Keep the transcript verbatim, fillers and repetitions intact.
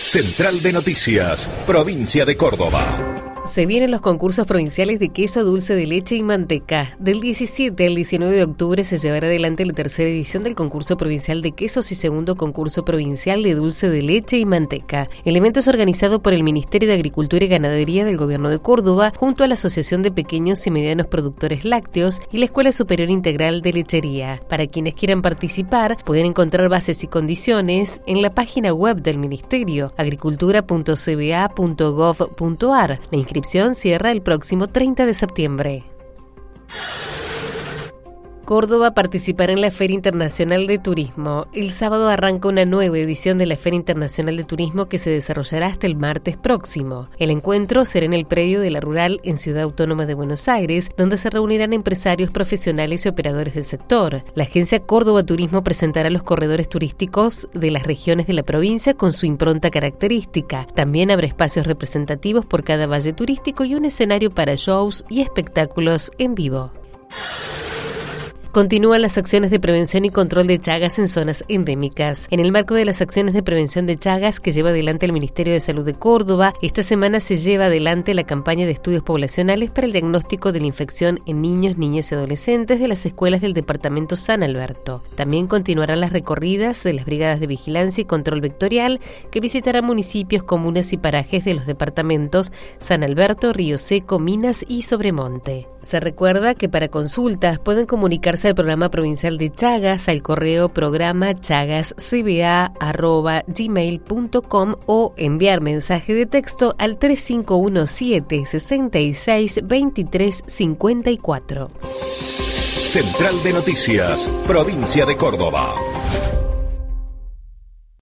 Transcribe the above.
Central de Noticias, Provincia de Córdoba. Se vienen los concursos provinciales de queso, dulce de leche y manteca. Del diecisiete al diecinueve de octubre se llevará adelante la tercera edición del concurso provincial de quesos y segundo concurso provincial de dulce de leche y manteca. El evento es organizado por el Ministerio de Agricultura y Ganadería del Gobierno de Córdoba, junto a la Asociación de Pequeños y Medianos Productores Lácteos y la Escuela Superior Integral de Lechería. Para quienes quieran participar, pueden encontrar bases y condiciones en la página web del Ministerio, agricultura punto c b a punto gov punto a r. La inscripción cierra el próximo treinta de septiembre. Córdoba participará en la Feria Internacional de Turismo. El sábado arranca una nueva edición de la Feria Internacional de Turismo que se desarrollará hasta el martes próximo. El encuentro será en el predio de la Rural en Ciudad Autónoma de Buenos Aires, donde se reunirán empresarios, profesionales y operadores del sector. La agencia Córdoba Turismo presentará los corredores turísticos de las regiones de la provincia con su impronta característica. También habrá espacios representativos por cada valle turístico y un escenario para shows y espectáculos en vivo. Continúan las acciones de prevención y control de Chagas en zonas endémicas. En el marco de las acciones de prevención de Chagas que lleva adelante el Ministerio de Salud de Córdoba, esta semana se lleva adelante la campaña de estudios poblacionales para el diagnóstico de la infección en niños, niñas y adolescentes de las escuelas del departamento San Alberto. También continuarán las recorridas de las brigadas de vigilancia y control vectorial que visitarán municipios, comunas y parajes de los departamentos San Alberto, Río Seco, Minas y Sobremonte. Se recuerda que para consultas pueden comunicarse al programa provincial de Chagas al correo programa chagas c b a arroba gmail punto com o enviar mensaje de texto al tres cinco uno siete, seis seis, dos tres cinco cuatro. Central de Noticias, Provincia de Córdoba.